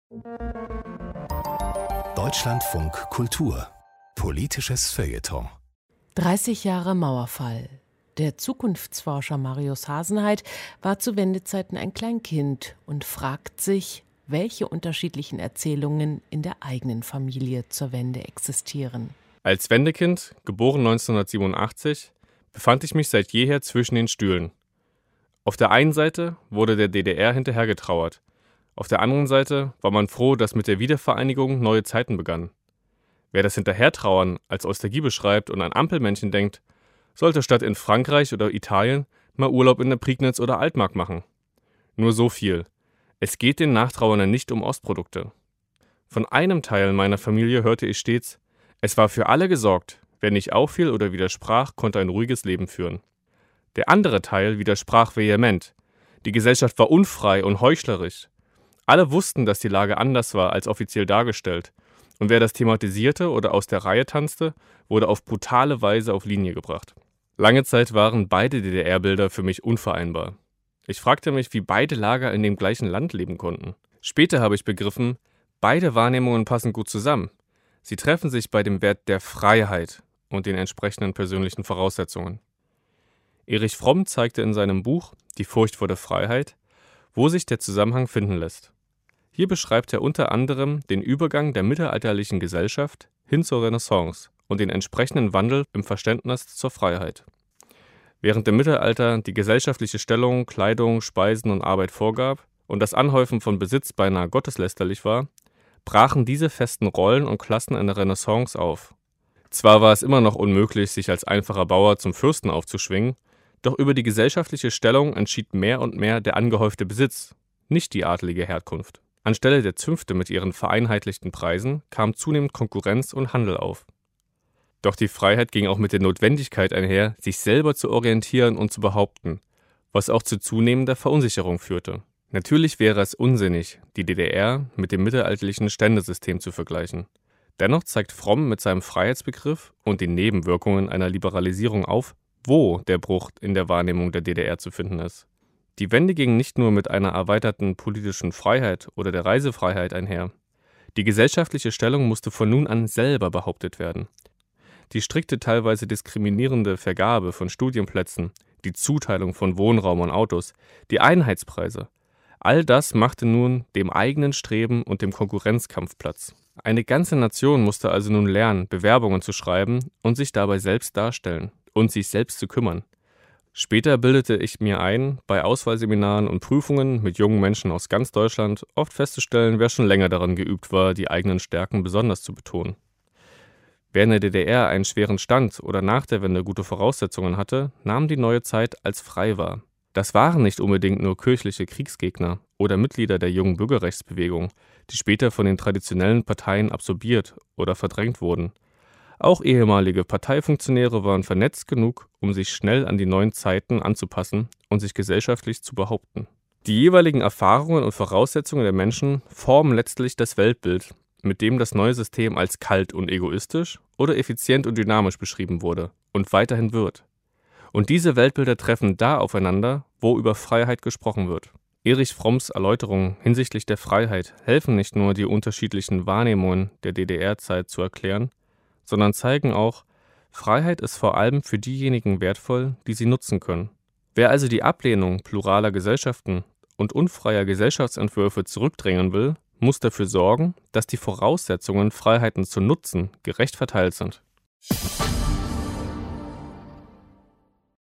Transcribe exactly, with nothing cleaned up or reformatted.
Deutschlandfunk Kultur. Politisches Feuilleton. dreißig Jahre Mauerfall. Der Zukunftsforscher Marius Hasenheydt war zu Wendezeiten ein Kleinkind und fragt sich, welche unterschiedlichen Erzählungen in der eigenen Familie zur Wende existieren. Als Wendekind, geboren neunzehnhundertsiebenundachtzig, befand ich mich seit jeher zwischen den Stühlen. Auf der einen Seite wurde der D D R hinterhergetrauert. Auf der anderen Seite war man froh, dass mit der Wiedervereinigung neue Zeiten begannen. Wer das Hinterhertrauern als Nostalgie beschreibt und an Ampelmännchen denkt, sollte statt in Frankreich oder Italien mal Urlaub in der Prignitz oder Altmark machen. Nur so viel. Es geht den Nachtrauernden nicht um Ostprodukte. Von einem Teil meiner Familie hörte ich stets, es war für alle gesorgt, wer nicht auffiel oder widersprach, konnte ein ruhiges Leben führen. Der andere Teil widersprach vehement. Die Gesellschaft war unfrei und heuchlerisch. Alle wussten, dass die Lage anders war als offiziell dargestellt, und wer das thematisierte oder aus der Reihe tanzte, wurde auf brutale Weise auf Linie gebracht. Lange Zeit waren beide D D R-Bilder für mich unvereinbar. Ich fragte mich, wie beide Lager in dem gleichen Land leben konnten. Später habe ich begriffen, beide Wahrnehmungen passen gut zusammen. Sie treffen sich bei dem Wert der Freiheit und den entsprechenden persönlichen Voraussetzungen. Erich Fromm zeigte in seinem Buch Die Furcht vor der Freiheit, wo sich der Zusammenhang finden lässt. Hier beschreibt er unter anderem den Übergang der mittelalterlichen Gesellschaft hin zur Renaissance und den entsprechenden Wandel im Verständnis zur Freiheit. Während im Mittelalter die gesellschaftliche Stellung, Kleidung, Speisen und Arbeit vorgab und das Anhäufen von Besitz beinahe gotteslästerlich war, brachen diese festen Rollen und Klassen in der Renaissance auf. Zwar war es immer noch unmöglich, sich als einfacher Bauer zum Fürsten aufzuschwingen, doch über die gesellschaftliche Stellung entschied mehr und mehr der angehäufte Besitz, nicht die adlige Herkunft. Anstelle der Zünfte mit ihren vereinheitlichten Preisen kam zunehmend Konkurrenz und Handel auf. Doch die Freiheit ging auch mit der Notwendigkeit einher, sich selber zu orientieren und zu behaupten, was auch zu zunehmender Verunsicherung führte. Natürlich wäre es unsinnig, die D D R mit dem mittelalterlichen Ständesystem zu vergleichen. Dennoch zeigt Fromm mit seinem Freiheitsbegriff und den Nebenwirkungen einer Liberalisierung auf, wo der Bruch in der Wahrnehmung der D D R zu finden ist. Die Wende ging nicht nur mit einer erweiterten politischen Freiheit oder der Reisefreiheit einher. Die gesellschaftliche Stellung musste von nun an selber behauptet werden. Die strikte, teilweise diskriminierende Vergabe von Studienplätzen, die Zuteilung von Wohnraum und Autos, die Einheitspreise, all das machte nun dem eigenen Streben und dem Konkurrenzkampf Platz. Eine ganze Nation musste also nun lernen, Bewerbungen zu schreiben und sich dabei selbst darstellen und sich selbst zu kümmern. Später bildete ich mir ein, bei Auswahlseminaren und Prüfungen mit jungen Menschen aus ganz Deutschland oft festzustellen, wer schon länger daran geübt war, die eigenen Stärken besonders zu betonen. Wer in der D D R einen schweren Stand oder nach der Wende gute Voraussetzungen hatte, nahm die neue Zeit als frei wahr. Das waren nicht unbedingt nur kirchliche Kriegsgegner oder Mitglieder der jungen Bürgerrechtsbewegung, die später von den traditionellen Parteien absorbiert oder verdrängt wurden. Auch ehemalige Parteifunktionäre waren vernetzt genug, um sich schnell an die neuen Zeiten anzupassen und sich gesellschaftlich zu behaupten. Die jeweiligen Erfahrungen und Voraussetzungen der Menschen formen letztlich das Weltbild, mit dem das neue System als kalt und egoistisch oder effizient und dynamisch beschrieben wurde und weiterhin wird. Und diese Weltbilder treffen da aufeinander, wo über Freiheit gesprochen wird. Erich Fromms Erläuterungen hinsichtlich der Freiheit helfen nicht nur, die unterschiedlichen Wahrnehmungen der D D R-Zeit zu erklären, sondern zeigen auch, Freiheit ist vor allem für diejenigen wertvoll, die sie nutzen können. Wer also die Ablehnung pluraler Gesellschaften und unfreier Gesellschaftsentwürfe zurückdrängen will, muss dafür sorgen, dass die Voraussetzungen, Freiheiten zu nutzen, gerecht verteilt sind.